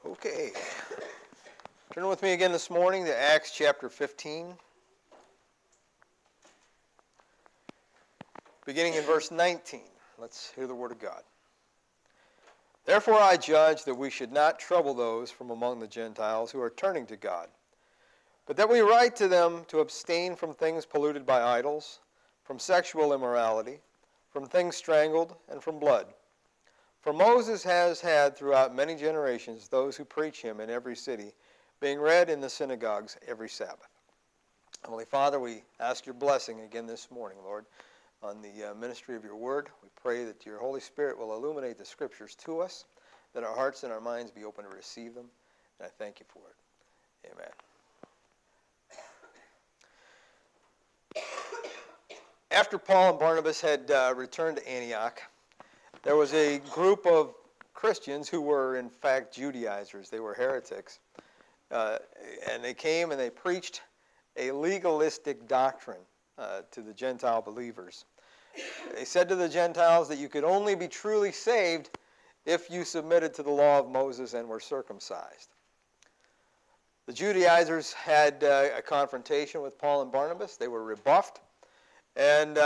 Okay. Turn with me again this morning to Acts chapter 15. Beginning in verse 19. Let's hear the word of God. Therefore I judge that we should not trouble those from among the Gentiles who are turning to God, but that we write to them to abstain from things polluted by idols, from sexual immorality, from things strangled, and from blood. For Moses has had throughout many generations those who preach him in every city, being read in the synagogues every Sabbath. Heavenly Father, we ask your blessing again this morning, Lord, on the ministry of your word. We pray that your Holy Spirit will illuminate the scriptures to us, that our hearts and our minds be open to receive them, and I thank you for it. Amen. After Paul and Barnabas had returned to Antioch, there was a group of Christians who were in fact Judaizers. They were heretics. And they came and they preached a legalistic doctrine to the Gentile believers. They said to the Gentiles that you could only be truly saved if you submitted to the law of Moses and were circumcised. The Judaizers had a confrontation with Paul and Barnabas. They were rebuffed. And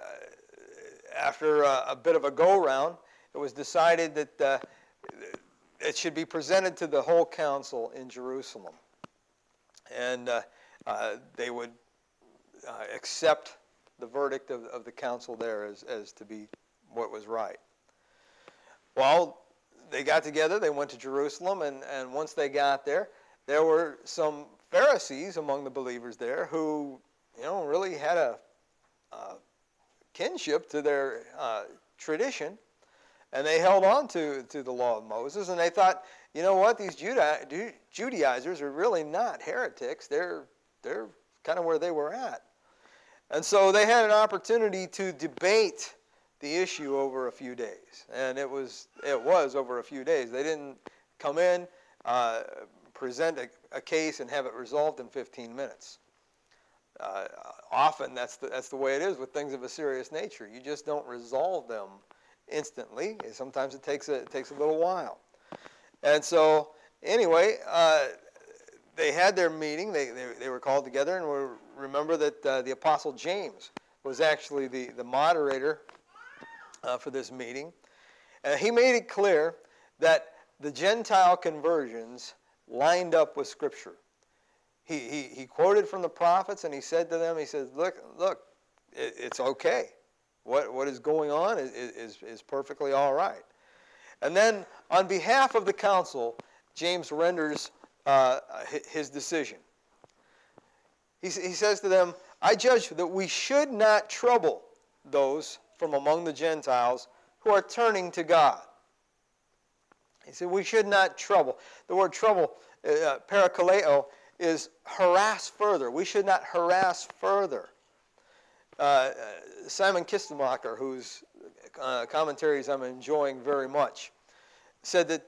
after a bit of a go-round, it was decided that it should be presented to the whole council in Jerusalem. And they would accept the verdict of the council there as to be what was right. Well, they got together, they went to Jerusalem, and once they got there were some Pharisees among the believers there who, really had a kinship to their tradition, and they held on to the law of Moses, and they thought, you know what, these Judaizers are really not heretics. They're kind of where they were at. And so they had an opportunity to debate the issue over a few days, and it was over a few days. They didn't come in, present a case, and have it resolved in 15 minutes. Often that's the way it is with things of a serious nature. You just don't resolve them instantly. Sometimes it takes a little while. And so anyway, they had their meeting. They were called together, and we remember that the Apostle James was actually the moderator for this meeting. And he made it clear that the Gentile conversions lined up with Scripture. He quoted from the prophets, and he said to them, he says, look, it's okay. What is going on is perfectly all right. And then on behalf of the council, James renders his decision. He says to them, I judge that we should not trouble those from among the Gentiles who are turning to God. He said we should not trouble. The word trouble, parakaleo, is harass further. We should not harass further. Simon Kistemacher, whose commentaries I'm enjoying very much, said that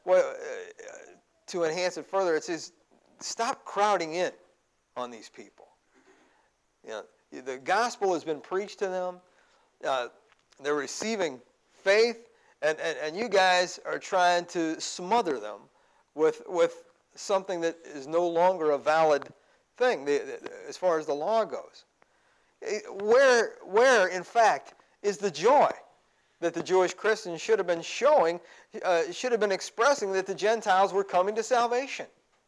to enhance it further, it says, stop crowding in on these people. The gospel has been preached to them. They're receiving faith, and you guys are trying to smother them with something that is no longer a valid thing as far as the law goes. Where, in fact, is the joy that the Jewish Christians should have been showing, should have been expressing that the Gentiles were coming to salvation?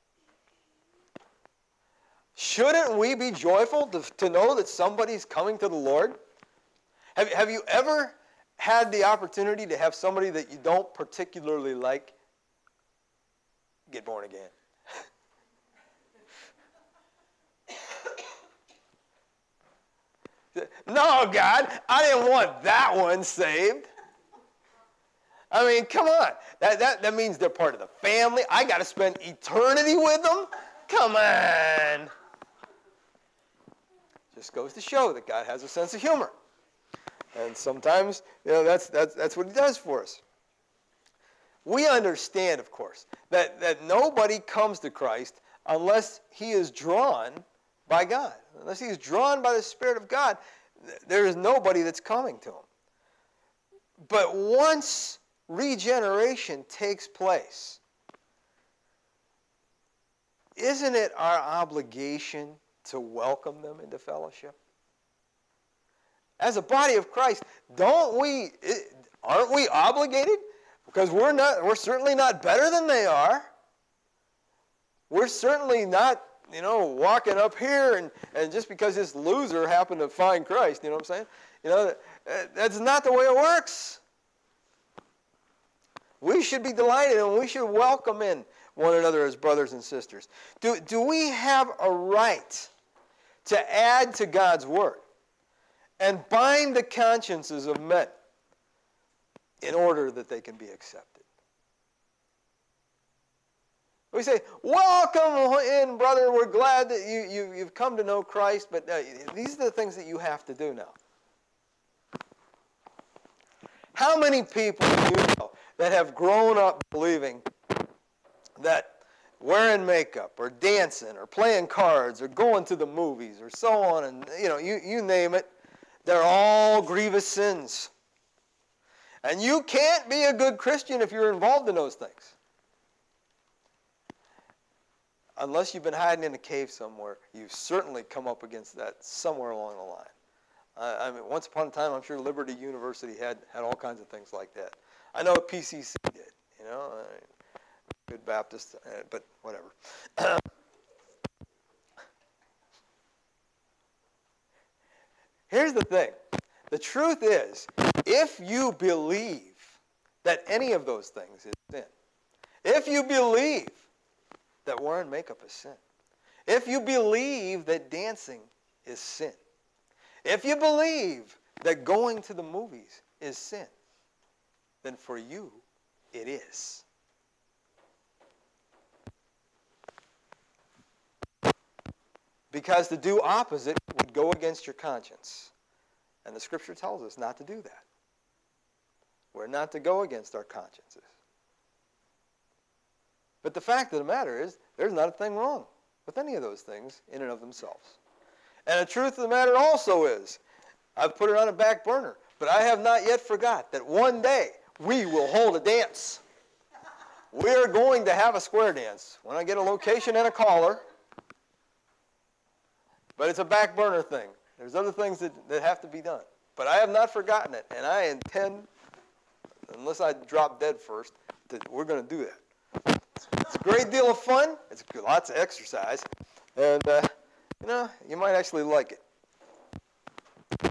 Shouldn't we be joyful to know that somebody's coming to the Lord? Have you ever had the opportunity to have somebody that you don't particularly like get born again? No, God, I didn't want that one saved. I mean, come on. That means they're part of the family. I got to spend eternity with them? Come on. Just goes to show that God has a sense of humor. And sometimes, that's what he does for us. We understand, of course, that nobody comes to Christ unless he is drawn by God. Unless he is drawn by the Spirit of God, there is nobody that's coming to him. But once regeneration takes place, isn't it our obligation to welcome them into fellowship? As a body of Christ, aren't we obligated? Because we're certainly not better than they are. We're certainly not, walking up here and just because this loser happened to find Christ, you know what I'm saying? That's not the way it works. We should be delighted and we should welcome in one another as brothers and sisters. Do we have a right to add to God's word and bind the consciences of men in order that they can be accepted? We say, welcome in, brother. We're glad that you've come to know Christ, but these are the things that you have to do now. How many people do you know that have grown up believing that wearing makeup or dancing or playing cards or going to the movies or so on, and you name it, they're all grievous sins. And you can't be a good Christian if you're involved in those things. Unless you've been hiding in a cave somewhere, you've certainly come up against that somewhere along the line. Once upon a time, I'm sure Liberty University had all kinds of things like that. I know PCC did, good Baptist, but whatever. Here's the thing. The truth is, if you believe that any of those things is sin, if you believe that wearing makeup is sin, if you believe that dancing is sin, if you believe that going to the movies is sin, then for you, it is. Because to do opposite would go against your conscience. And the Scripture tells us not to do that. We're not to go against our consciences. But the fact of the matter is, there's not a thing wrong with any of those things in and of themselves. And the truth of the matter also is, I've put it on a back burner, but I have not yet forgot that one day we will hold a dance. We're going to have a square dance when I get a location and a caller. But it's a back burner thing. There's other things that have to be done. But I have not forgotten it, and I intend, unless I drop dead first, we're going to do that. It's a great deal of fun. It's lots of exercise. And, you might actually like it.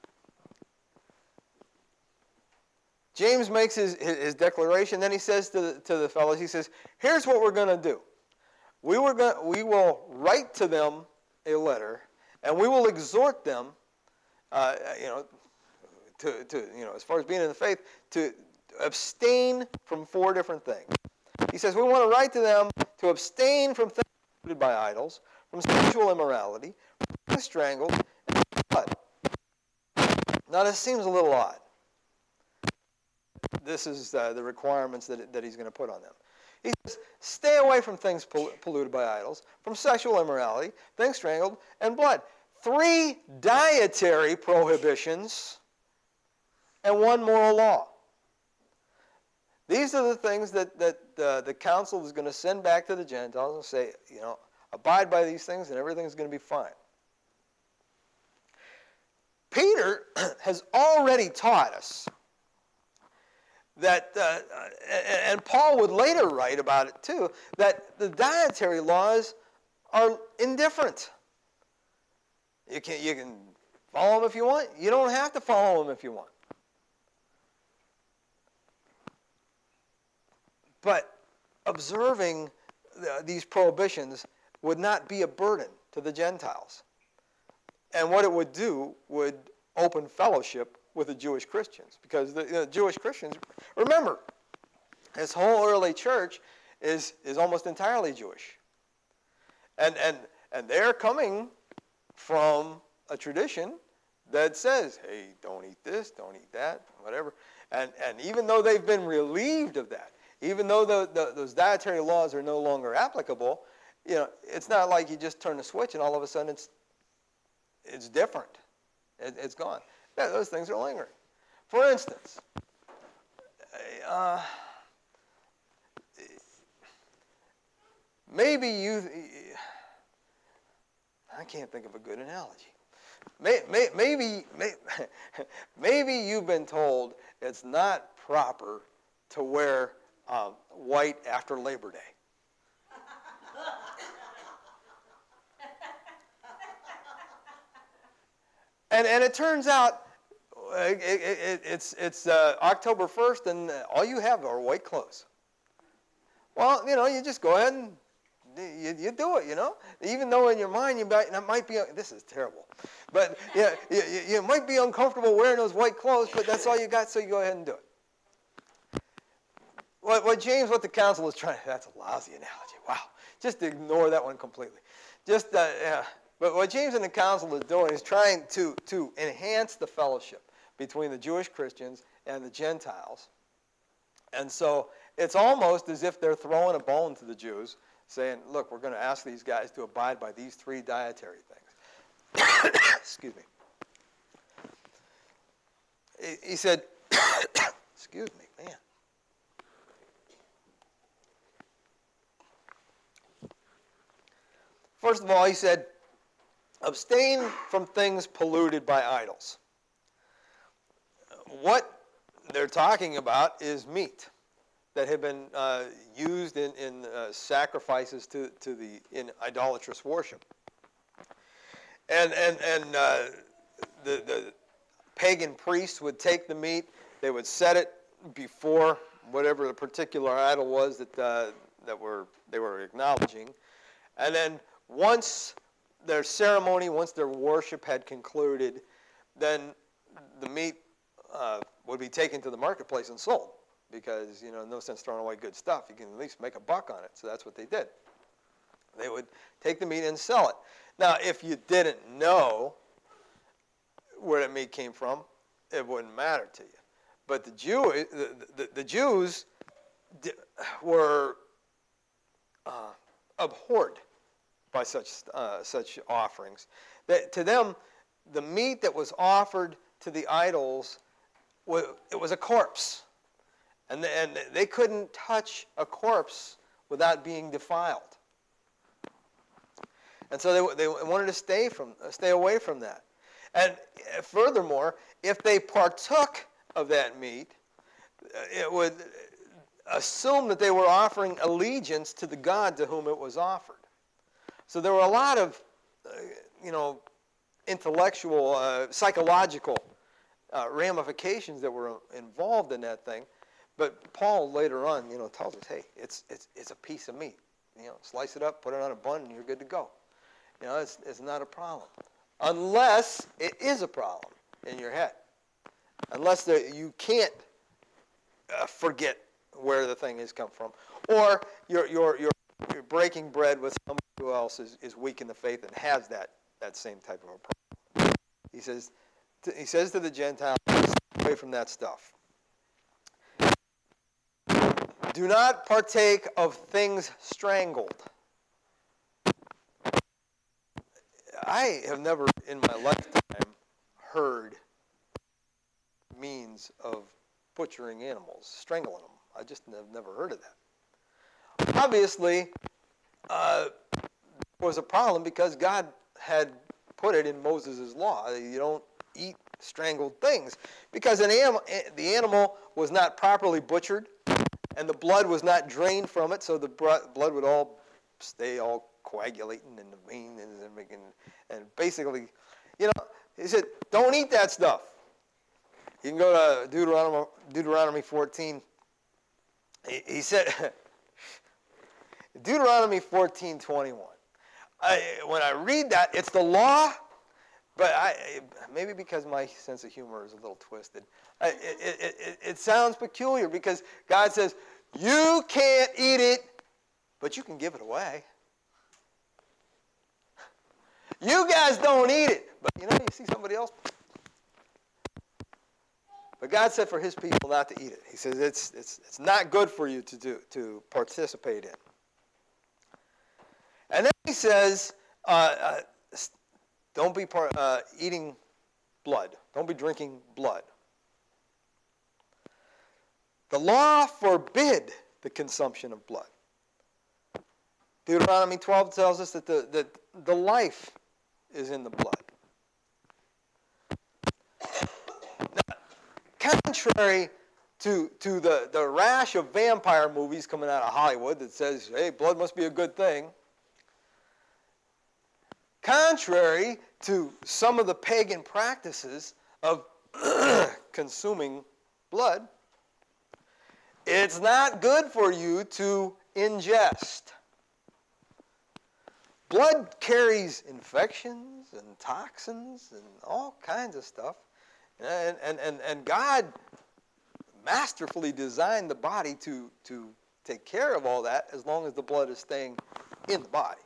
James makes his declaration. Then he says to the fellows, he says, here's what we're going to do. We will write to them a letter, and we will exhort them, as far as being in the faith, to abstain from 4 different things. He says we want to write to them to abstain from things polluted by idols, from sexual immorality, from being strangled, and from blood. Now this seems a little odd. This is the requirements that he's going to put on them. He says, stay away from things polluted by idols, from sexual immorality, things strangled, and blood. 3 dietary prohibitions and 1 moral law. These are the things that the council is going to send back to the Gentiles and say, abide by these things and everything's going to be fine. Peter has already taught us that, and Paul would later write about it too, that the dietary laws are indifferent. You can follow them if you want. You don't have to follow them if you want. But observing these prohibitions would not be a burden to the Gentiles. And what it would do would open fellowship with the Jewish Christians. Because the Jewish Christians, remember, this whole early church is almost entirely Jewish. And they're coming from a tradition that says, hey, don't eat this, don't eat that, whatever. And even though they've been relieved of that, even though those dietary laws are no longer applicable, it's not like you just turn the switch and all of a sudden it's different. It's gone. Yeah, those things are lingering. For instance, maybe I can't think of a good analogy. Maybe you've been told it's not proper to wear white after Labor Day. And it turns out it's October 1st, and all you have are white clothes. Well, you just go ahead and you do it, Even though in your mind you might be, this is terrible. But yeah, you might be uncomfortable wearing those white clothes, but that's all you got, so you go ahead and do it. What the council is trying, that's a lousy analogy. Wow. Just ignore that one completely. But what James and the council is doing is trying to enhance the fellowship between the Jewish Christians and the Gentiles. And so it's almost as if they're throwing a bone to the Jews, saying, look, we're going to ask these guys to abide by these 3 dietary things. Excuse me. He said, excuse me, man. First of all, he said, abstain from things polluted by idols. What they're talking about is meat that had been used in sacrifices in idolatrous worship. And the pagan priests would take the meat, they would set it before whatever the particular idol was that they were acknowledging, and then once their ceremony, once their worship had concluded, then the meat would be taken to the marketplace and sold. Because, no sense throwing away good stuff. You can at least make a buck on it. So that's what they did. They would take the meat and sell it. Now, if you didn't know where the meat came from, it wouldn't matter to you. But the Jews were abhorred by such offerings. That to them, the meat that was offered to the idols, it was a corpse. And they couldn't touch a corpse without being defiled. And so they wanted to stay away from that. And furthermore, if they partook of that meat, it would assume that they were offering allegiance to the God to whom it was offered. So there were a lot of, intellectual, psychological ramifications that were involved in that thing. But Paul later on, tells us, hey, it's a piece of meat. Slice it up, put it on a bun, and you're good to go. It's not a problem. Unless it is a problem in your head. Unless you can't forget where the thing has come from. Or you're breaking bread with somebody who else is weak in the faith and has that same type of a problem. He says to the Gentiles, stay away from that stuff. Do not partake of things strangled. I have never in my lifetime heard means of butchering animals, strangling them. I just have never heard of that. Obviously, there was a problem because God had put it in Moses' law. You don't eat strangled things because the animal was not properly butchered. And the blood was not drained from it, so the blood would all stay all coagulating in the veins and basically, he said, don't eat that stuff. You can go to Deuteronomy 14. He said, Deuteronomy 14:21. When I read that, it's the law, but maybe because my sense of humor is a little twisted, it sounds peculiar because God says, you can't eat it, but you can give it away. You guys don't eat it, but you see somebody else. But God said for his people not to eat it. He says it's not good for you to participate in. And then he says, don't be eating blood. Don't be drinking blood. The law forbid the consumption of blood. Deuteronomy 12 tells us that the life is in the blood. Now, contrary to the rash of vampire movies coming out of Hollywood that says, hey, blood must be a good thing, contrary to some of the pagan practices of consuming blood, it's not good for you to ingest. Blood carries infections and toxins and all kinds of stuff. And God masterfully designed the body to take care of all that as long as the blood is staying in the body.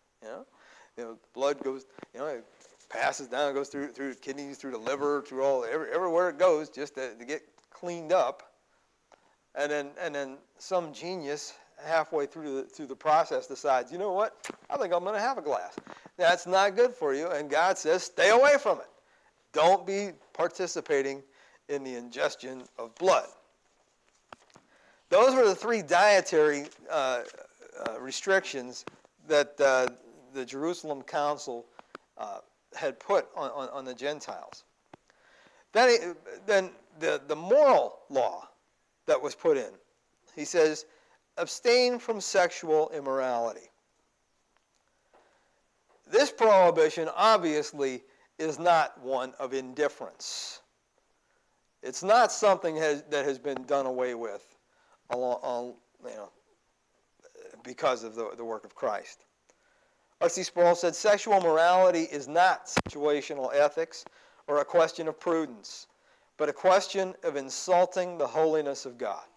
Blood goes, it passes down, goes through the kidneys, through the liver, through everywhere it goes, just to get cleaned up. And then some genius halfway through the process decides, you know what? I think I'm going to have a glass. That's not good for you, and God says, stay away from it. Don't be participating in the ingestion of blood. Those were the 3 dietary restrictions that the Jerusalem Council had put on the Gentiles. Then the moral law that was put in, he says, abstain from sexual immorality. This prohibition obviously is not one of indifference. It's not something that has been done away with because of the work of Christ. R.C. Sproul said, sexual morality is not situational ethics or a question of prudence, but a question of insulting the holiness of God.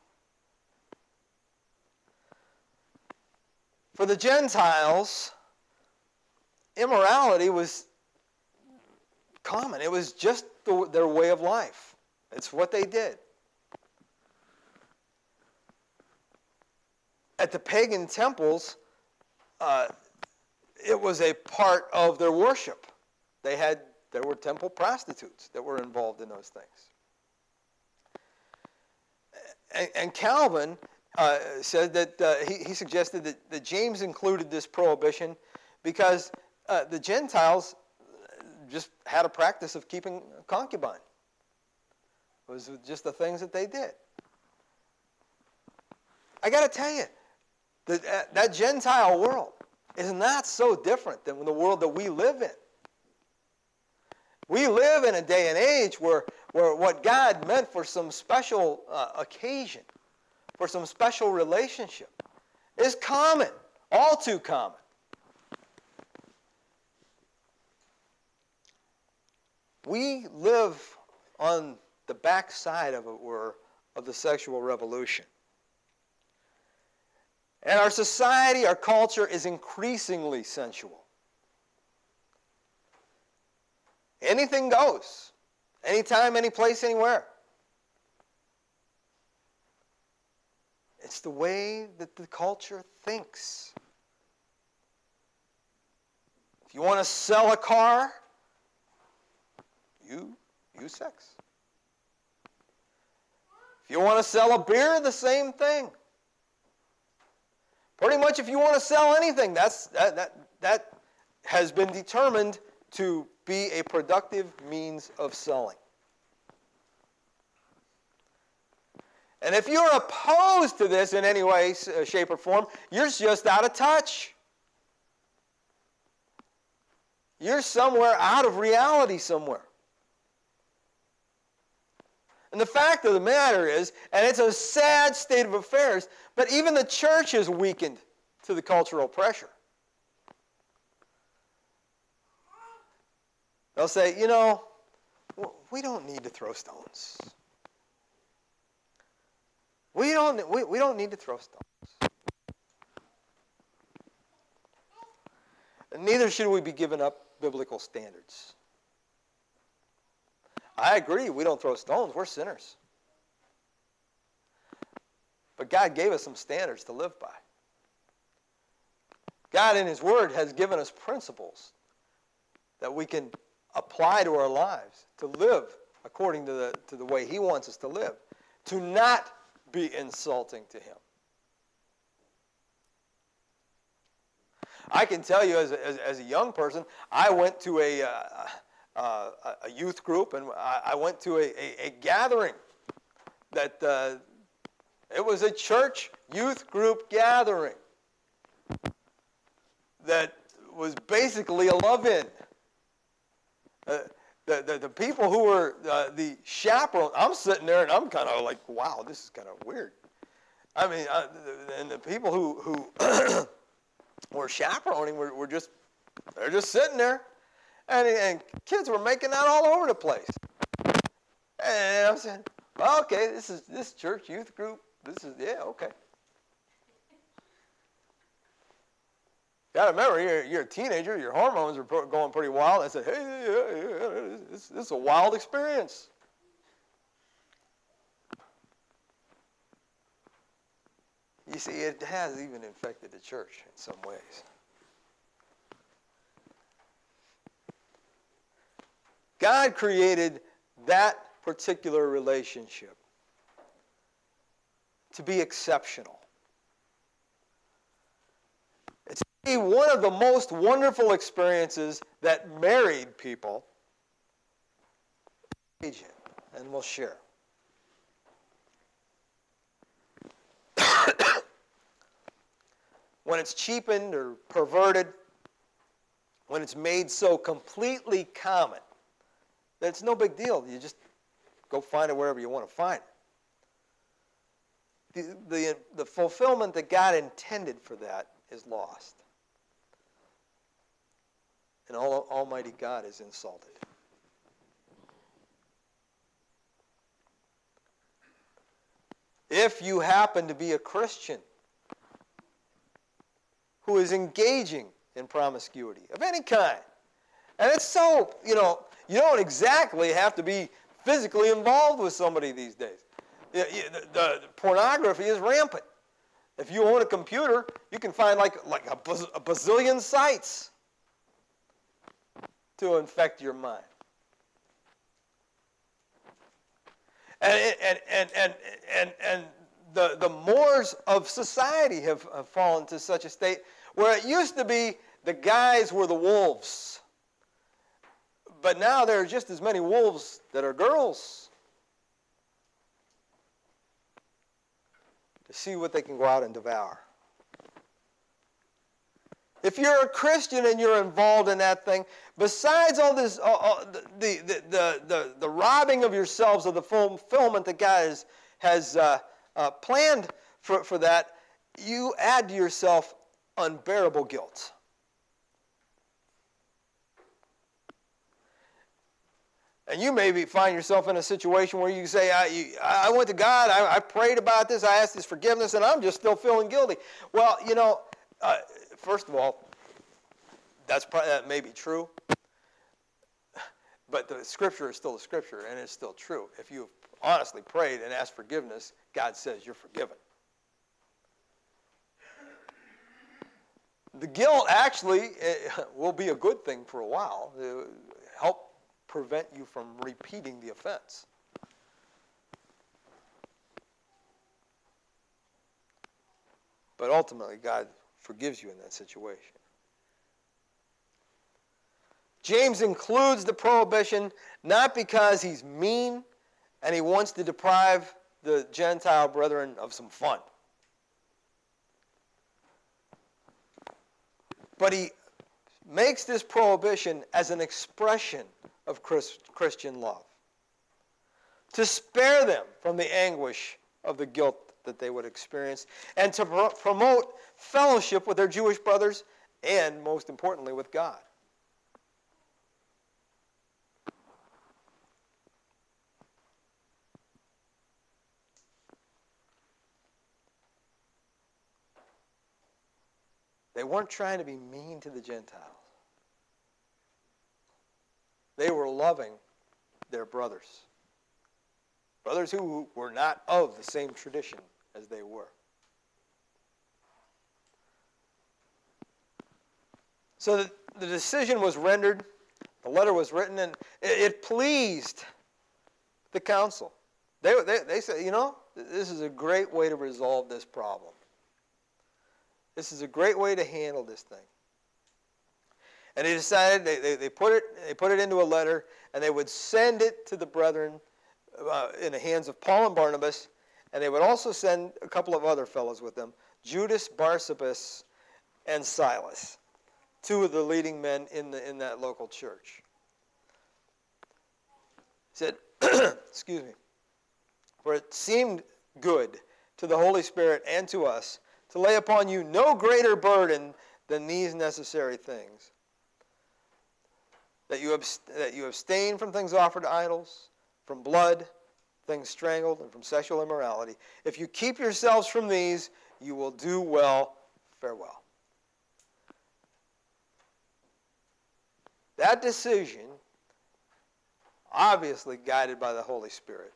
For the Gentiles, immorality was common. It was just their way of life. It's what they did. At the pagan temples, it was a part of their worship. There were temple prostitutes that were involved in those things. And Calvin said that he suggested that James included this prohibition because the Gentiles just had a practice of keeping a concubine. It was just the things that they did. I got to tell you, that Gentile world is not so different than the world that we live in. We live in a day and age where what God meant for some special occasion, for some special relationship, is common, all too common. We live on the backside of the sexual revolution. And our society, our culture is increasingly sensual. Anything goes. Anytime, any place, anywhere. It's the way that the culture thinks. If you want to sell a car, you use sex. If you want to sell a beer, the same thing. Pretty much if you want to sell anything, that has been determined to be a productive means of selling. And if you're opposed to this in any way, shape, or form, you're just out of touch. You're somewhere out of reality somewhere. And the fact of the matter is, and it's a sad state of affairs, but even the church is weakened to the cultural pressure. They'll say, we don't need to throw stones. We don't need to throw stones. And neither should we be giving up biblical standards. I agree, we don't throw stones, we're sinners. But God gave us some standards to live by. God in His Word has given us principles that we can apply to our lives to live according to the way He wants us to live, to not be insulting to Him. I can tell you as a young person, I went to a youth group, and I went to a gathering that it was a church youth group gathering that was basically a love-in. The people who were the chaperones, I'm sitting there and I'm kind of like, wow, this is kind of weird. I mean, and the people who were chaperoning they're just sitting there, and kids were making out all over the place. And I'm saying, well, okay, this church youth group. Okay. Got to remember, you're a teenager. Your hormones are going pretty wild. I said, hey, this is a wild experience. You see, it has even infected the church in some ways. God created that particular relationship to be exceptional. It's one of the most wonderful experiences that married people engage in, and will share. When it's cheapened or perverted, when it's made so completely common that it's no big deal. You just go find it wherever you want to find it. The fulfillment that God intended for that is lost. And Almighty God is insulted. If you happen to be a Christian who is engaging in promiscuity of any kind, and it's so, you don't exactly have to be physically involved with somebody these days. The pornography is rampant. If you own a computer, you can find like a bazillion sites to infect your mind. And the mores of society have fallen to such a state where it used to be the guys were the wolves. But now there are just as many wolves that are girls to see what they can go out and devour. If you're a Christian and you're involved in that thing, besides all this, the robbing of yourselves of the fulfillment that God has planned for that, you add to yourself unbearable guilt. And you maybe find yourself in a situation where you say, I went to God, I prayed about this, I asked His forgiveness, and I'm just still feeling guilty. Well, first of all, that may be true, but the Scripture is still the Scripture, and it's still true. If you've honestly prayed and asked forgiveness, God says you're forgiven. The guilt actually will be a good thing for a while. It'll help prevent you from repeating the offense. But ultimately, God forgives you in that situation. James includes the prohibition not because he's mean and he wants to deprive the Gentile brethren of some fun. But he makes this prohibition as an expression of Christian love, to spare them from the anguish of the guilt that they would experience, and to promote fellowship with their Jewish brothers and, most importantly, with God. They weren't trying to be mean to the Gentiles. They were loving their brothers. Brothers who were not of the same tradition as they were. So the decision was rendered, the letter was written, and it pleased the council. They said, this is a great way to resolve this problem. This is a great way to handle this thing. And they decided they put it into a letter, and they would send it to the brethren in the hands of Paul and Barnabas, and they would also send a couple of other fellows with them, Judas, Barsabas, and Silas, two of the leading men in that local church. He said, excuse me, for it seemed good to the Holy Spirit and to us to lay upon you no greater burden than these necessary things, that you abstain from things offered to idols, from blood, things strangled, and from sexual immorality. If you keep yourselves from these, you will do well. Farewell. That decision, obviously guided by the Holy Spirit,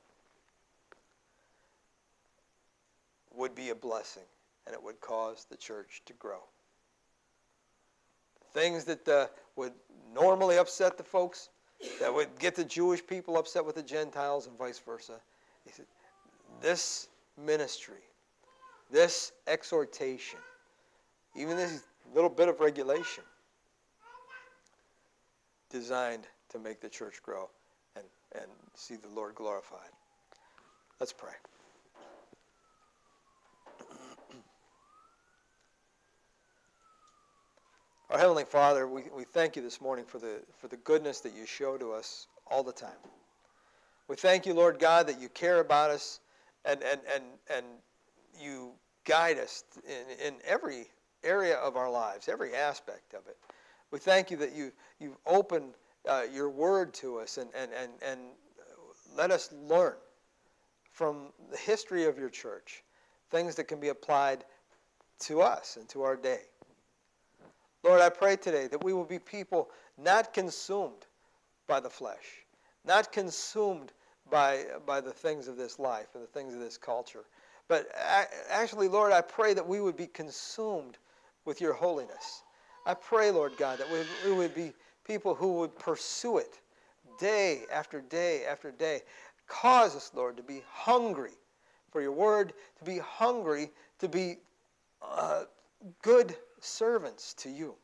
would be a blessing, and it would cause the church to grow. Things that would normally upset the folks, that would get the Jewish people upset with the Gentiles and vice versa. He said, this ministry, this exhortation, even this little bit of regulation, designed to make the church grow and see the Lord glorified. Let's pray. Our Heavenly Father, we thank you this morning for the goodness that you show to us all the time. We thank you, Lord God, that you care about us and you guide us in every area of our lives, every aspect of it. We thank you that you've opened your word to us and let us learn from the history of your church things that can be applied to us and to our day. Lord, I pray today that we will be people not consumed by the flesh, not consumed by the things of this life and the things of this culture. But actually, Lord, I pray that we would be consumed with your holiness. I pray, Lord God, that we would be people who would pursue it day after day after day. Cause us, Lord, to be hungry for your word, to be hungry to be good servants to you.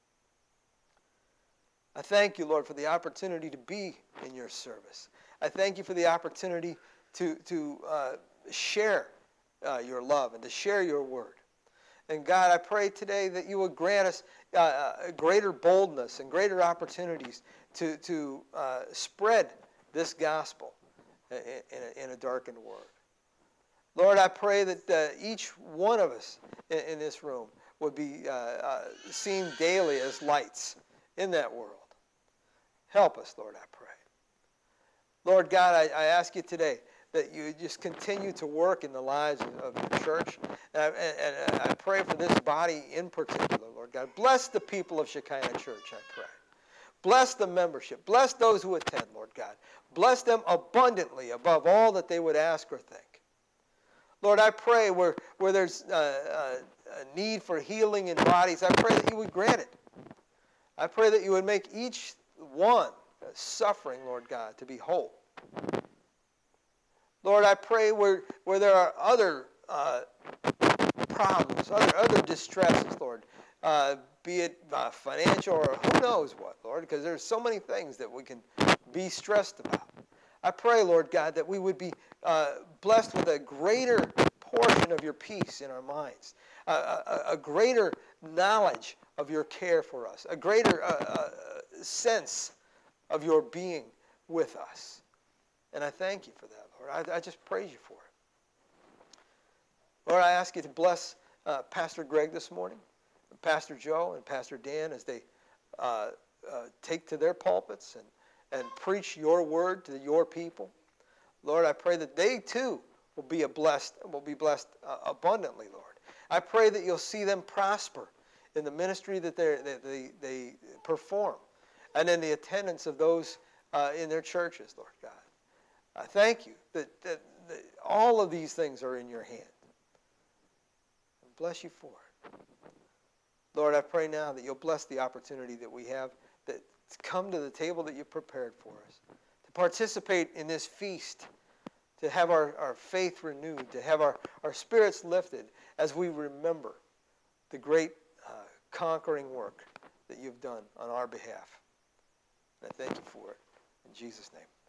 I thank you, Lord, for the opportunity to be in your service. I thank you for the opportunity to share your love and to share your word. And God, I pray today that you would grant us greater boldness and greater opportunities to spread this gospel in a darkened world. Lord, I pray that each one of us in this room would be seen daily as lights in that world. Help us, Lord, I pray. Lord God, I ask you today that you just continue to work in the lives of your church. And I pray for this body in particular, Lord God. Bless the people of Shekinah Church, I pray. Bless the membership. Bless those who attend, Lord God. Bless them abundantly above all that they would ask or think. Lord, I pray where there's a need for healing in bodies, I pray that you would grant it. I pray that you would make each one suffering, Lord God, to be whole. Lord, I pray where there are other problems, other distresses, Lord, be it financial or who knows what, Lord, because there's so many things that we can be stressed about. I pray, Lord God, that we would be blessed with a greater portion of your peace in our minds, a greater knowledge of your care for us, a greater sense of your being with us. And I thank you for that, Lord. I just praise you for it. Lord, I ask you to bless Pastor Greg this morning, and Pastor Joe and Pastor Dan as they take to their pulpits and preach your word to your people. Lord, I pray that they too will be blessed abundantly, Lord. I pray that you'll see them prosper in the ministry that they perform and in the attendance of those in their churches, Lord God. I thank you that all of these things are in your hand. And bless you for it. Lord, I pray now that you'll bless the opportunity that we have to come to the table that you've prepared for us, to participate in this feast, to have our faith renewed, to have our spirits lifted as we remember the great conquering work that you've done on our behalf. And I thank you for it. In Jesus' name.